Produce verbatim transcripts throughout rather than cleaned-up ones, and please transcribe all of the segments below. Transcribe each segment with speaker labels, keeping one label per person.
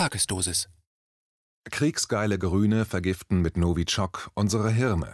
Speaker 1: Tagesdosis.
Speaker 2: Kriegsgeile Grüne vergiften mit Novichok unsere Hirne.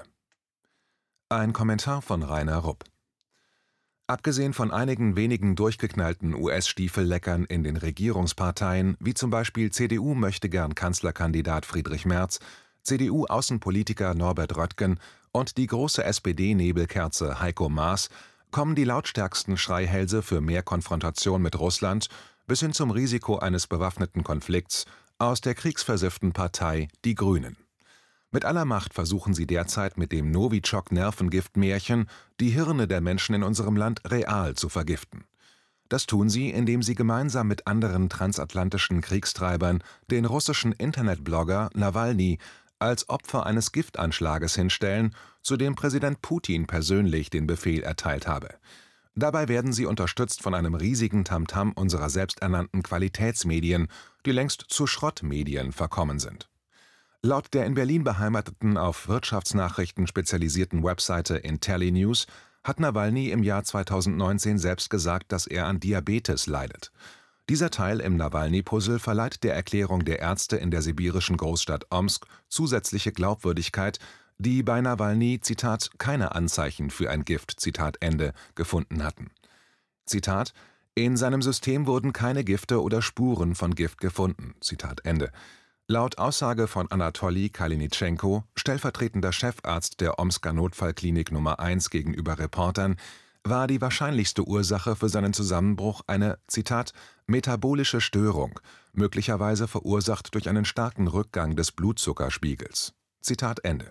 Speaker 2: Ein Kommentar von Rainer Rupp. Abgesehen von einigen wenigen durchgeknallten U S-Stiefelleckern in den Regierungsparteien, wie zum Beispiel C D U-Möchtegern-Kanzlerkandidat Friedrich Merz, C D U-Außenpolitiker Norbert Röttgen und die große S P D-Nebelkerze Heiko Maas, kommen die lautstärksten Schreihälse für mehr Konfrontation mit Russland bis hin zum Risiko eines bewaffneten Konflikts aus der kriegsversifften Partei Die Grünen. Mit aller Macht versuchen sie derzeit mit dem Novichok-Nervengift-Märchen die Hirne der Menschen in unserem Land real zu vergiften. Das tun sie, indem sie gemeinsam mit anderen transatlantischen Kriegstreibern den russischen Internetblogger Nawalny als Opfer eines Giftanschlages hinstellen, zu dem Präsident Putin persönlich den Befehl erteilt habe. Dabei werden sie unterstützt von einem riesigen Tamtam unserer selbsternannten Qualitätsmedien, die längst zu Schrottmedien verkommen sind. Laut der in Berlin beheimateten, auf Wirtschaftsnachrichten spezialisierten Webseite IntelliNews hat Nawalny im Jahr zweitausendneunzehn selbst gesagt, dass er an Diabetes leidet. Dieser Teil im Nawalny-Puzzle verleiht der Erklärung der Ärzte in der sibirischen Großstadt Omsk zusätzliche Glaubwürdigkeit, die bei Nawalny, Zitat, keine Anzeichen für ein Gift, Zitat Ende, gefunden hatten. Zitat, in seinem System wurden keine Gifte oder Spuren von Gift gefunden, Zitat Ende. Laut Aussage von Anatoli Kalinitschenko, stellvertretender Chefarzt der Omsker Notfallklinik Nummer eins gegenüber Reportern, war die wahrscheinlichste Ursache für seinen Zusammenbruch eine, Zitat, metabolische Störung, möglicherweise verursacht durch einen starken Rückgang des Blutzuckerspiegels. Zitat Ende.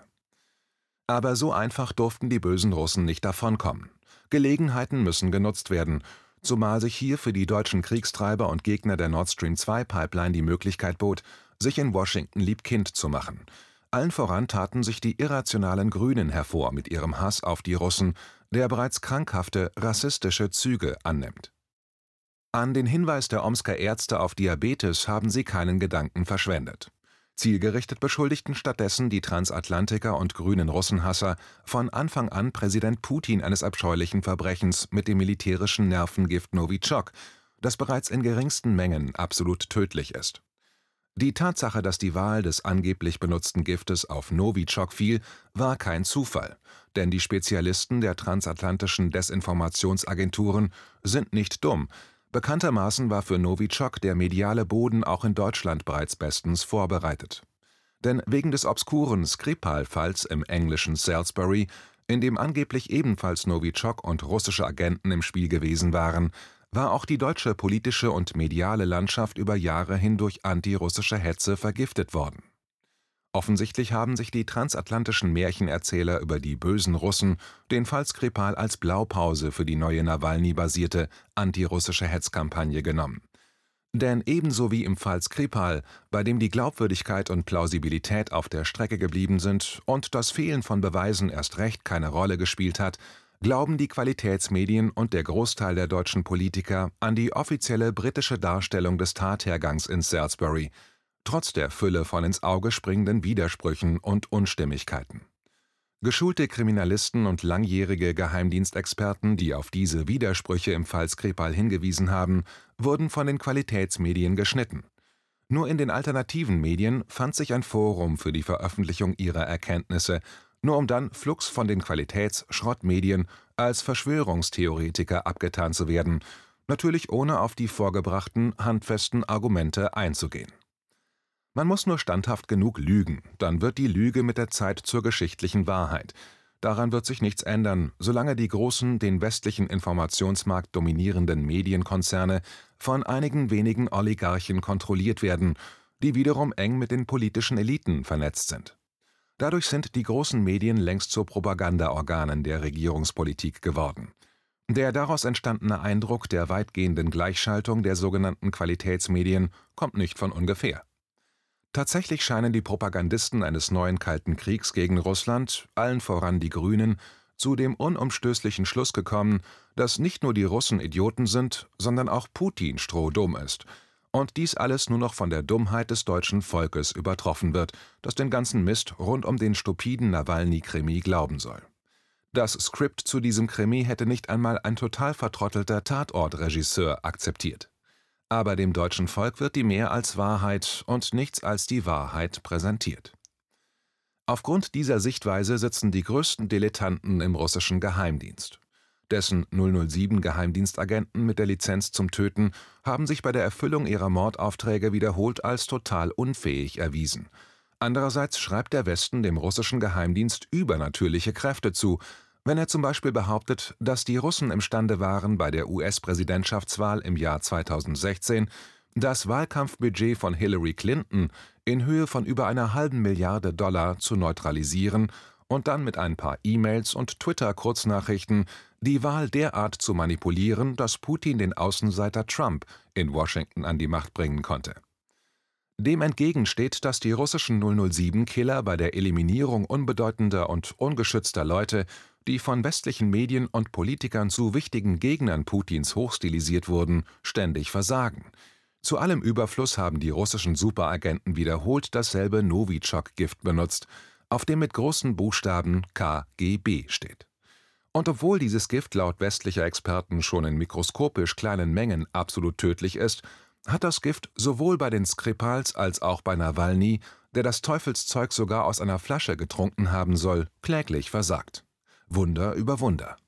Speaker 2: Aber so einfach durften die bösen Russen nicht davonkommen. Gelegenheiten müssen genutzt werden, zumal sich hier für die deutschen Kriegstreiber und Gegner der Nord Stream zwei Pipeline die Möglichkeit bot, sich in Washington liebkind zu machen. Allen voran taten sich die irrationalen Grünen hervor mit ihrem Hass auf die Russen, der bereits krankhafte, rassistische Züge annimmt. An den Hinweis der Omsker Ärzte auf Diabetes haben sie keinen Gedanken verschwendet. Zielgerichtet beschuldigten stattdessen die Transatlantiker und grünen Russenhasser von Anfang an Präsident Putin eines abscheulichen Verbrechens mit dem militärischen Nervengift Novichok, das bereits in geringsten Mengen absolut tödlich ist. Die Tatsache, dass die Wahl des angeblich benutzten Giftes auf Novichok fiel, war kein Zufall, denn die Spezialisten der transatlantischen Desinformationsagenturen sind nicht dumm. Bekanntermaßen war für Novichok der mediale Boden auch in Deutschland bereits bestens vorbereitet. Denn wegen des obskuren Skripal-Falls im englischen Salisbury, in dem angeblich ebenfalls Novichok und russische Agenten im Spiel gewesen waren, war auch die deutsche politische und mediale Landschaft über Jahre hin durch antirussische Hetze vergiftet worden. Offensichtlich haben sich die transatlantischen Märchenerzähler über die bösen Russen den Fall Skripal als Blaupause für die neue Nawalny-basierte antirussische Hetzkampagne genommen. Denn ebenso wie im Fall Skripal, bei dem die Glaubwürdigkeit und Plausibilität auf der Strecke geblieben sind und das Fehlen von Beweisen erst recht keine Rolle gespielt hat, glauben die Qualitätsmedien und der Großteil der deutschen Politiker an die offizielle britische Darstellung des Tathergangs in Salisbury, trotz der Fülle von ins Auge springenden Widersprüchen und Unstimmigkeiten. Geschulte Kriminalisten und langjährige Geheimdienstexperten, die auf diese Widersprüche im Fall Skripal hingewiesen haben, wurden von den Qualitätsmedien geschnitten. Nur in den alternativen Medien fand sich ein Forum für die Veröffentlichung ihrer Erkenntnisse, nur um dann flugs von den Qualitäts-Schrottmedien als Verschwörungstheoretiker abgetan zu werden, natürlich ohne auf die vorgebrachten, handfesten Argumente einzugehen. Man muss nur standhaft genug lügen, dann wird die Lüge mit der Zeit zur geschichtlichen Wahrheit. Daran wird sich nichts ändern, solange die großen, den westlichen Informationsmarkt dominierenden Medienkonzerne von einigen wenigen Oligarchen kontrolliert werden, die wiederum eng mit den politischen Eliten vernetzt sind. Dadurch sind die großen Medien längst zu Propagandaorganen der Regierungspolitik geworden. Der daraus entstandene Eindruck der weitgehenden Gleichschaltung der sogenannten Qualitätsmedien kommt nicht von ungefähr. Tatsächlich scheinen die Propagandisten eines neuen Kalten Kriegs gegen Russland, allen voran die Grünen, zu dem unumstößlichen Schluss gekommen, dass nicht nur die Russen Idioten sind, sondern auch Putin strohdumm ist. Und dies alles nur noch von der Dummheit des deutschen Volkes übertroffen wird, das den ganzen Mist rund um den stupiden Nawalny-Krimi glauben soll. Das Skript zu diesem Krimi hätte nicht einmal ein total vertrottelter Tatortregisseur akzeptiert. Aber dem deutschen Volk wird die mehr als Wahrheit und nichts als die Wahrheit präsentiert. Aufgrund dieser Sichtweise sitzen die größten Dilettanten im russischen Geheimdienst. Dessen null null sieben Geheimdienstagenten mit der Lizenz zum Töten haben sich bei der Erfüllung ihrer Mordaufträge wiederholt als total unfähig erwiesen. Andererseits schreibt der Westen dem russischen Geheimdienst übernatürliche Kräfte zu, wenn er zum Beispiel behauptet, dass die Russen imstande waren, bei der U S-Präsidentschaftswahl im Jahr zweitausendsechzehn das Wahlkampfbudget von Hillary Clinton in Höhe von über einer halben Milliarde Dollar zu neutralisieren und dann mit ein paar E-Mails und Twitter-Kurznachrichten die Wahl derart zu manipulieren, dass Putin den Außenseiter Trump in Washington an die Macht bringen konnte. Dem entgegen steht, dass die russischen null null sieben-Killer bei der Eliminierung unbedeutender und ungeschützter Leute, die von westlichen Medien und Politikern zu wichtigen Gegnern Putins hochstilisiert wurden, ständig versagen. Zu allem Überfluss haben die russischen Superagenten wiederholt dasselbe Novichok-Gift benutzt, auf dem mit großen Buchstaben K G B steht. Und obwohl dieses Gift laut westlicher Experten schon in mikroskopisch kleinen Mengen absolut tödlich ist, hat das Gift sowohl bei den Skripals als auch bei Nawalny, der das Teufelszeug sogar aus einer Flasche getrunken haben soll, kläglich versagt. Wunder über Wunder.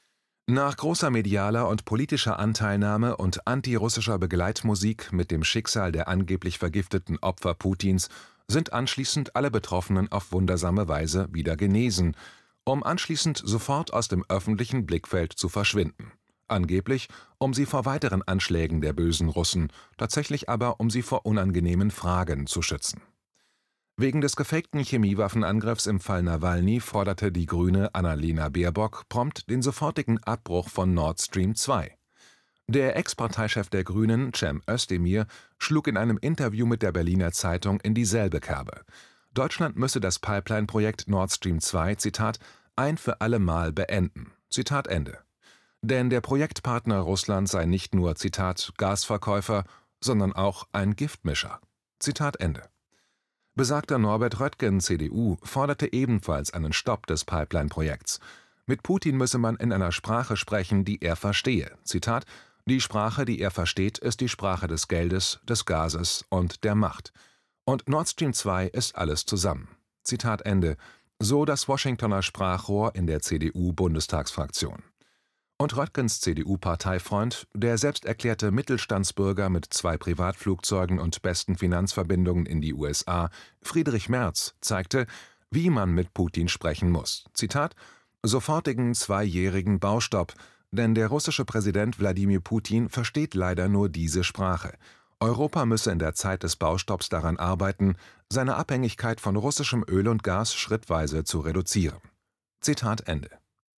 Speaker 2: Nach großer medialer und politischer Anteilnahme und antirussischer Begleitmusik mit dem Schicksal der angeblich vergifteten Opfer Putins sind anschließend alle Betroffenen auf wundersame Weise wieder genesen, um anschließend sofort aus dem öffentlichen Blickfeld zu verschwinden. Angeblich, um sie vor weiteren Anschlägen der bösen Russen, tatsächlich aber, um sie vor unangenehmen Fragen zu schützen. Wegen des gefakten Chemiewaffenangriffs im Fall Nawalny forderte die Grüne Annalena Baerbock prompt den sofortigen Abbruch von Nord Stream zwei. Der Ex-Parteichef der Grünen, Cem Özdemir, schlug in einem Interview mit der Berliner Zeitung in dieselbe Kerbe. Deutschland müsse das Pipeline-Projekt Nord Stream zwei, Zitat, ein für alle Mal beenden. Zitat Ende. Denn der Projektpartner Russland sei nicht nur, Zitat, Gasverkäufer, sondern auch ein Giftmischer. Zitat Ende. Besagter Norbert Röttgen, C D U, forderte ebenfalls einen Stopp des Pipeline-Projekts. Mit Putin müsse man in einer Sprache sprechen, die er verstehe. Zitat, die Sprache, die er versteht, ist die Sprache des Geldes, des Gases und der Macht. Und Nord Stream zwei ist alles zusammen. Zitat Ende. So das Washingtoner Sprachrohr in der C D U-Bundestagsfraktion. Und Röttgens C D U-Parteifreund, der selbsterklärte Mittelstandsbürger mit zwei Privatflugzeugen und besten Finanzverbindungen in die U S A, Friedrich Merz, zeigte, wie man mit Putin sprechen muss. Zitat: sofortigen zweijährigen Baustopp, denn der russische Präsident Wladimir Putin versteht leider nur diese Sprache. Europa müsse in der Zeit des Baustopps daran arbeiten, seine Abhängigkeit von russischem Öl und Gas schrittweise zu reduzieren. Zitat Ende.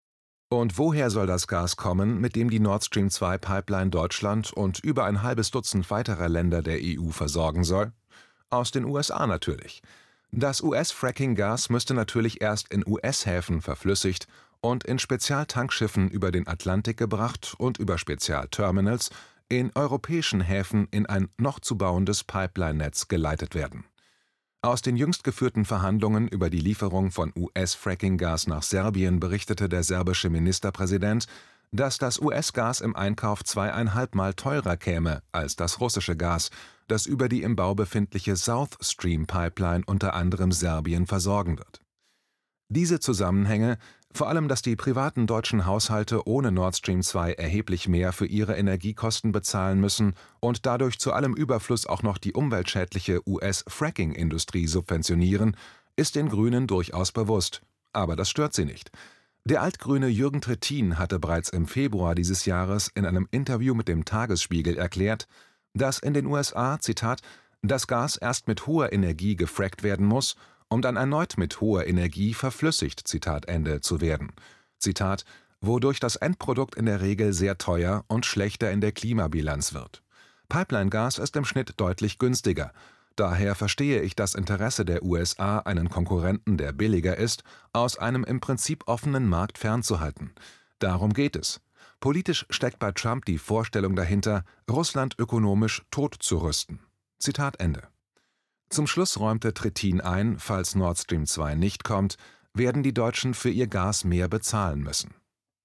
Speaker 2: Und woher soll das Gas kommen, mit dem die Nord Stream zwei Pipeline Deutschland und über ein halbes Dutzend weiterer Länder der E U versorgen soll? Aus den U S A natürlich. Das U S-Fracking-Gas müsste natürlich erst in U S-Häfen verflüssigt und in Spezialtankschiffen über den Atlantik gebracht und über Spezialterminals in europäischen Häfen in ein noch zu bauendes Pipeline-Netz geleitet werden. Aus den jüngst geführten Verhandlungen über die Lieferung von U S-Fracking-Gas nach Serbien berichtete der serbische Ministerpräsident, dass das U S-Gas im Einkauf zweieinhalb Mal teurer käme als das russische Gas, das über die im Bau befindliche South Stream Pipeline unter anderem Serbien versorgen wird. Diese Zusammenhänge, vor allem dass die privaten deutschen Haushalte ohne Nord Stream zwei erheblich mehr für ihre Energiekosten bezahlen müssen und dadurch zu allem Überfluss auch noch die umweltschädliche U S-Fracking-Industrie subventionieren, ist den Grünen durchaus bewusst. Aber das stört sie nicht. Der altgrüne Jürgen Trittin hatte bereits im Februar dieses Jahres in einem Interview mit dem Tagesspiegel erklärt, dass in den U S A, Zitat, das Gas erst mit hoher Energie gefrackt werden muss, um dann erneut mit hoher Energie verflüssigt, Zitat Ende, zu werden. Zitat, wodurch das Endprodukt in der Regel sehr teuer und schlechter in der Klimabilanz wird. Pipeline-Gas ist im Schnitt deutlich günstiger. Daher verstehe ich das Interesse der U S A, einen Konkurrenten, der billiger ist, aus einem im Prinzip offenen Markt fernzuhalten. Darum geht es. Politisch steckt bei Trump die Vorstellung dahinter, Russland ökonomisch totzurüsten. Zitat Ende. Zum Schluss räumte Trittin ein, falls Nord Stream zwei nicht kommt, werden die Deutschen für ihr Gas mehr bezahlen müssen.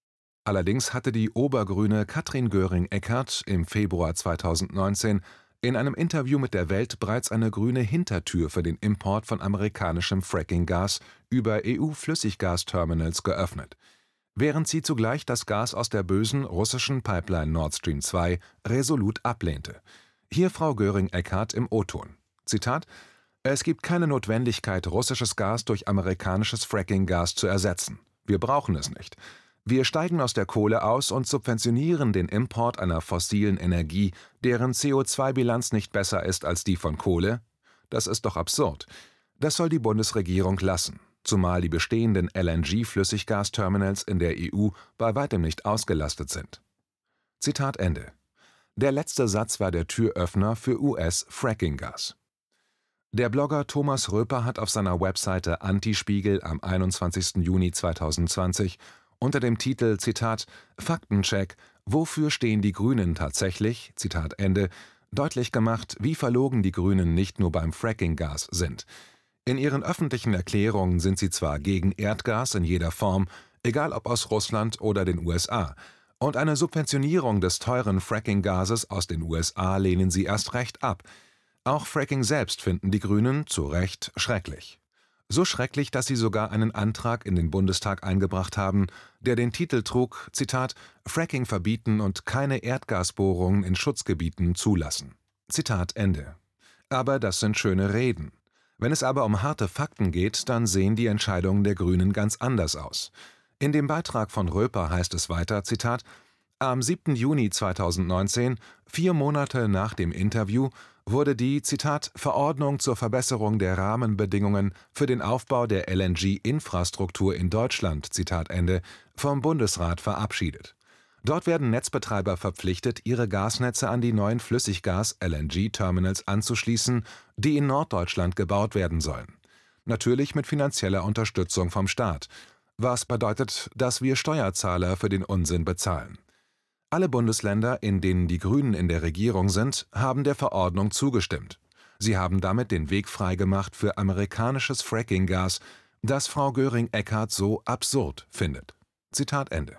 Speaker 2: Allerdings hatte die Obergrüne Katrin Göring-Eckardt im Februar zweitausendneunzehn in einem Interview mit der Welt bereits eine grüne Hintertür für den Import von amerikanischem Fracking-Gas über E U-Flüssiggasterminals geöffnet, während sie zugleich das Gas aus der bösen russischen Pipeline Nord Stream zwei resolut ablehnte. Hier Frau Göring-Eckardt im O-Ton. Zitat: Es gibt keine Notwendigkeit, russisches Gas durch amerikanisches Fracking-Gas zu ersetzen. Wir brauchen es nicht. Wir steigen aus der Kohle aus und subventionieren den Import einer fossilen Energie, deren C O zwei Bilanz nicht besser ist als die von Kohle? Das ist doch absurd. Das soll die Bundesregierung lassen, zumal die bestehenden L N G-Flüssiggasterminals in der E U bei weitem nicht ausgelastet sind. Zitat Ende. Der letzte Satz war der Türöffner für U S-Fracking-Gas. Der Blogger Thomas Röper hat auf seiner Webseite Antispiegel am einundzwanzigsten Juni zweitausendzwanzig unter dem Titel Zitat Faktencheck, wofür stehen die Grünen tatsächlich, Zitat Ende, deutlich gemacht, wie verlogen die Grünen nicht nur beim Fracking-Gas sind. In ihren öffentlichen Erklärungen sind sie zwar gegen Erdgas in jeder Form, egal ob aus Russland oder den U S A, und eine Subventionierung des teuren Fracking-Gases aus den U S A lehnen sie erst recht ab. Auch Fracking selbst finden die Grünen zu Recht schrecklich. So schrecklich, dass sie sogar einen Antrag in den Bundestag eingebracht haben, der den Titel trug, Zitat, Fracking verbieten und keine Erdgasbohrungen in Schutzgebieten zulassen. Zitat Ende. Aber das sind schöne Reden. Wenn es aber um harte Fakten geht, dann sehen die Entscheidungen der Grünen ganz anders aus. In dem Beitrag von Röper heißt es weiter, Zitat, am siebten Juni zweitausendneunzehn, vier Monate nach dem Interview, wurde die, Zitat, Verordnung zur Verbesserung der Rahmenbedingungen für den Aufbau der L N G-Infrastruktur in Deutschland, Zitat Ende, vom Bundesrat verabschiedet. Dort werden Netzbetreiber verpflichtet, ihre Gasnetze an die neuen Flüssiggas-L N G-Terminals anzuschließen, die in Norddeutschland gebaut werden sollen. Natürlich mit finanzieller Unterstützung vom Staat. Was bedeutet, dass wir Steuerzahler für den Unsinn bezahlen. Alle Bundesländer, in denen die Grünen in der Regierung sind, haben der Verordnung zugestimmt. Sie haben damit den Weg freigemacht für amerikanisches Fracking-Gas, das Frau Göring-Eckardt so absurd findet. Zitat Ende.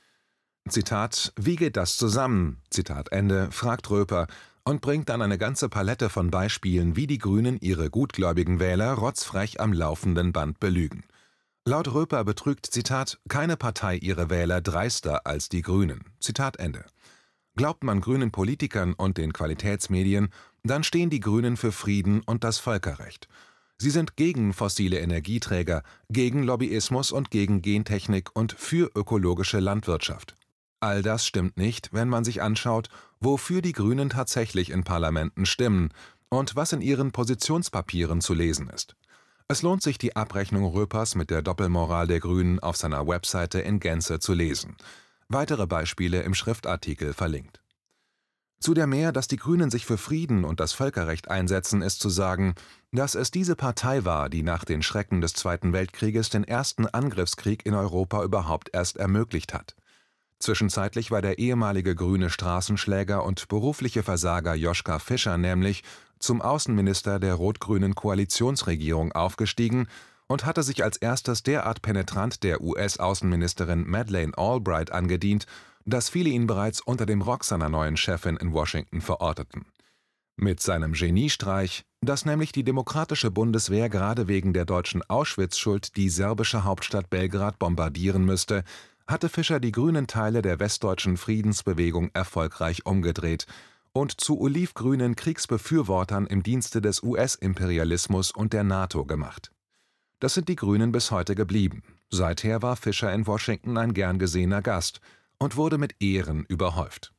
Speaker 2: Zitat, wie geht das zusammen? Zitat Ende, fragt Röper und bringt dann eine ganze Palette von Beispielen, wie die Grünen ihre gutgläubigen Wähler rotzfrech am laufenden Band belügen. Laut Röper betrügt, Zitat, keine Partei ihre Wähler dreister als die Grünen. Zitat Ende. Glaubt man grünen Politikern und den Qualitätsmedien, dann stehen die Grünen für Frieden und das Völkerrecht. Sie sind gegen fossile Energieträger, gegen Lobbyismus und gegen Gentechnik und für ökologische Landwirtschaft. All das stimmt nicht, wenn man sich anschaut, wofür die Grünen tatsächlich in Parlamenten stimmen und was in ihren Positionspapieren zu lesen ist. Es lohnt sich, die Abrechnung Röpers mit der Doppelmoral der Grünen auf seiner Webseite in Gänze zu lesen. Weitere Beispiele im Schriftartikel verlinkt. Zu der Mehr, dass die Grünen sich für Frieden und das Völkerrecht einsetzen, ist zu sagen, dass es diese Partei war, die nach den Schrecken des Zweiten Weltkrieges den ersten Angriffskrieg in Europa überhaupt erst ermöglicht hat. Zwischenzeitlich war der ehemalige grüne Straßenschläger und berufliche Versager Joschka Fischer nämlich zum Außenminister der rot-grünen Koalitionsregierung aufgestiegen und hatte sich als erstes derart penetrant der U S-Außenministerin Madeleine Albright angedient, dass viele ihn bereits unter dem Rock seiner neuen Chefin in Washington verorteten. Mit seinem Geniestreich, dass nämlich die demokratische Bundeswehr gerade wegen der deutschen Auschwitz-Schuld die serbische Hauptstadt Belgrad bombardieren müsste, hatte Fischer die grünen Teile der westdeutschen Friedensbewegung erfolgreich umgedreht und zu olivgrünen Kriegsbefürwortern im Dienste des U S-Imperialismus und der NATO gemacht. Das sind die Grünen bis heute geblieben. Seither war Fischer in Washington ein gern gesehener Gast und wurde mit Ehren überhäuft.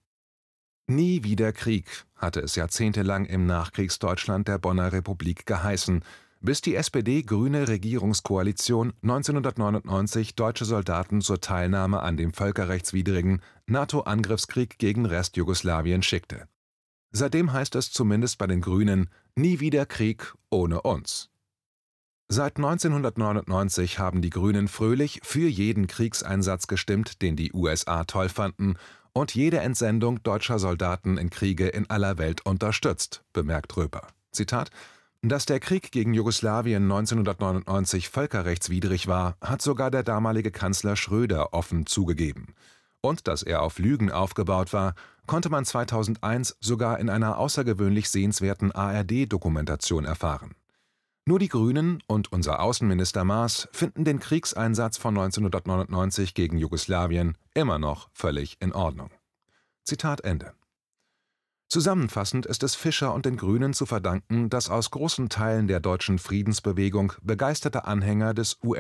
Speaker 2: Nie wieder Krieg, hatte es jahrzehntelang im Nachkriegsdeutschland der Bonner Republik geheißen, bis die S P D-grüne Regierungskoalition neunzehnhundertneunundneunzig deutsche Soldaten zur Teilnahme an dem völkerrechtswidrigen NATO-Angriffskrieg gegen Restjugoslawien schickte. Seitdem heißt es zumindest bei den Grünen, nie wieder Krieg ohne uns. Seit neunzehnhundertneunundneunzig haben die Grünen fröhlich für jeden Kriegseinsatz gestimmt, den die U S A toll fanden, und jede Entsendung deutscher Soldaten in Kriege in aller Welt unterstützt, bemerkt Röper. Zitat: Dass der Krieg gegen Jugoslawien neunzehnhundertneunundneunzig völkerrechtswidrig war, hat sogar der damalige Kanzler Schröder offen zugegeben. und dass er auf Lügen aufgebaut war, konnte man zweitausendeins sogar in einer außergewöhnlich sehenswerten A R D-Dokumentation erfahren. Nur die Grünen und unser Außenminister Maas finden den Kriegseinsatz von neunzehnhundertneunundneunzig gegen Jugoslawien immer noch völlig in Ordnung. Zitat Ende. Zusammenfassend ist es Fischer und den Grünen zu verdanken, dass aus großen Teilen der deutschen Friedensbewegung begeisterte Anhänger des U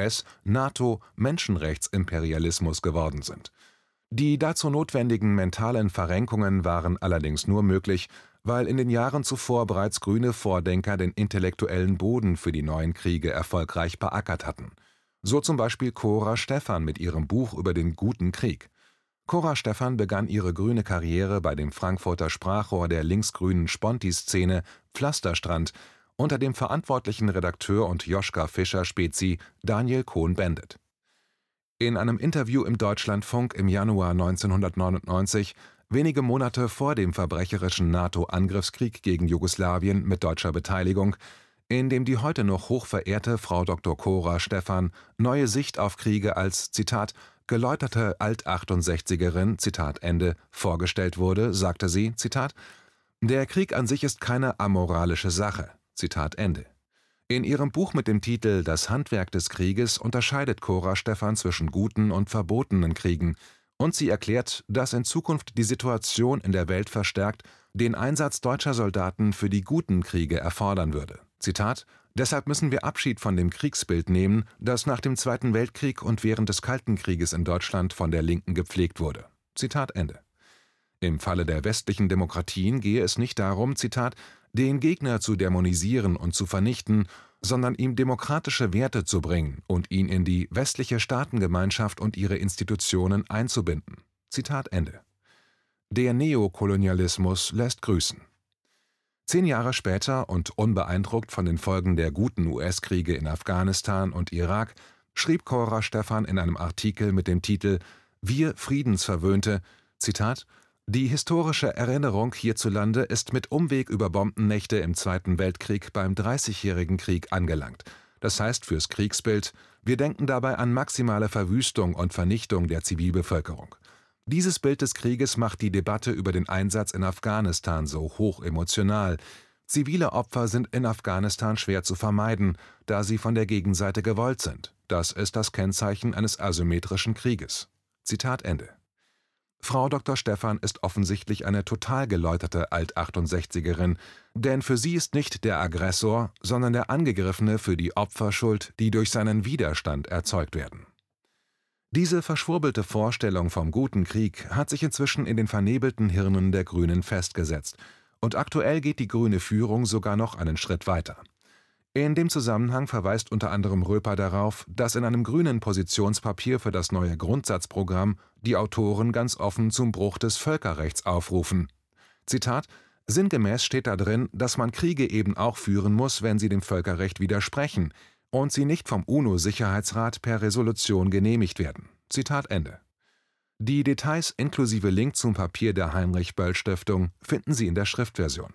Speaker 2: S-NATO-Menschenrechtsimperialismus geworden sind. Die dazu notwendigen mentalen Verrenkungen waren allerdings nur möglich, weil in den Jahren zuvor bereits grüne Vordenker den intellektuellen Boden für die neuen Kriege erfolgreich beackert hatten. So zum Beispiel Cora Stephan mit ihrem Buch über den Guten Krieg. Cora Stephan begann ihre grüne Karriere bei dem Frankfurter Sprachrohr der linksgrünen Sponti-Szene Pflasterstrand unter dem verantwortlichen Redakteur und Joschka Fischer-Spezi Daniel Cohn-Bendit. In einem Interview im Deutschlandfunk im Januar neunzehnhundertneunundneunzig, wenige Monate vor dem verbrecherischen NATO-Angriffskrieg gegen Jugoslawien mit deutscher Beteiligung, in dem die heute noch hochverehrte Frau Doktor Cora Stephan neue Sicht auf Kriege als, Zitat, geläuterte Alt-achtundsechzigerin, Zitat Ende, vorgestellt wurde, sagte sie, Zitat, der Krieg an sich ist keine amoralische Sache, Zitat Ende. In ihrem Buch mit dem Titel Das Handwerk des Krieges unterscheidet Cora Stephan zwischen guten und verbotenen Kriegen und sie erklärt, dass in Zukunft die Situation in der Welt verstärkt den Einsatz deutscher Soldaten für die guten Kriege erfordern würde. Zitat: Deshalb müssen wir Abschied von dem Kriegsbild nehmen, das nach dem Zweiten Weltkrieg und während des Kalten Krieges in Deutschland von der Linken gepflegt wurde. Zitat Ende. Im Falle der westlichen Demokratien gehe es nicht darum, Zitat, den Gegner zu dämonisieren und zu vernichten, sondern ihm demokratische Werte zu bringen und ihn in die westliche Staatengemeinschaft und ihre Institutionen einzubinden. Zitat Ende. Der Neokolonialismus lässt grüßen. Zehn Jahre später und unbeeindruckt von den Folgen der guten U S-Kriege in Afghanistan und Irak schrieb Cora Stephan in einem Artikel mit dem Titel »Wir Friedensverwöhnte«, Zitat, »Die historische Erinnerung hierzulande ist mit Umweg über Bombennächte im Zweiten Weltkrieg beim Dreißigjährigen Krieg angelangt. Das heißt fürs Kriegsbild, wir denken dabei an maximale Verwüstung und Vernichtung der Zivilbevölkerung. Dieses Bild des Krieges macht die Debatte über den Einsatz in Afghanistan so hoch emotional. Zivile Opfer sind in Afghanistan schwer zu vermeiden, da sie von der Gegenseite gewollt sind. Das ist das Kennzeichen eines asymmetrischen Krieges.« Zitat Ende. Frau Doktor Stephan ist offensichtlich eine total geläuterte Alt-achtundsechzigerin, denn für sie ist nicht der Aggressor, sondern der Angegriffene für die Opfer schuld, die durch seinen Widerstand erzeugt werden. Diese verschwurbelte Vorstellung vom guten Krieg hat sich inzwischen in den vernebelten Hirnen der Grünen festgesetzt, und aktuell geht die grüne Führung sogar noch einen Schritt weiter. In dem Zusammenhang verweist unter anderem Röper darauf, dass in einem grünen Positionspapier für das neue Grundsatzprogramm die Autoren ganz offen zum Bruch des Völkerrechts aufrufen. Zitat: Sinngemäß steht da drin, dass man Kriege eben auch führen muss, wenn sie dem Völkerrecht widersprechen und sie nicht vom UNO-Sicherheitsrat per Resolution genehmigt werden. Zitat Ende. Die Details inklusive Link zum Papier der Heinrich-Böll-Stiftung finden Sie in der Schriftversion.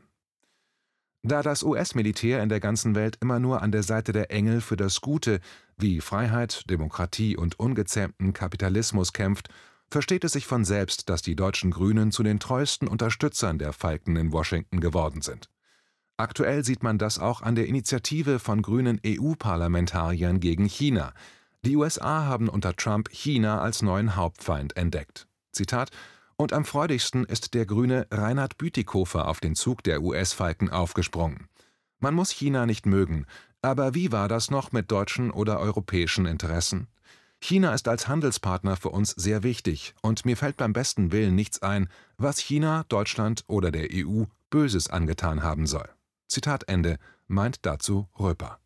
Speaker 2: Da das U S-Militär in der ganzen Welt immer nur an der Seite der Engel für das Gute wie Freiheit, Demokratie und ungezähmten Kapitalismus kämpft, versteht es sich von selbst, dass die deutschen Grünen zu den treuesten Unterstützern der Falken in Washington geworden sind. Aktuell sieht man das auch an der Initiative von grünen E U-Parlamentariern gegen China. Die U S A haben unter Trump China als neuen Hauptfeind entdeckt. Zitat: Und am freudigsten ist der Grüne Reinhard Bütikofer auf den Zug der U S-Falken aufgesprungen. Man muss China nicht mögen, aber wie war das noch mit deutschen oder europäischen Interessen? China ist als Handelspartner für uns sehr wichtig und mir fällt beim besten Willen nichts ein, was China, Deutschland oder der E U Böses angetan haben soll. Zitat Ende, meint dazu Röper.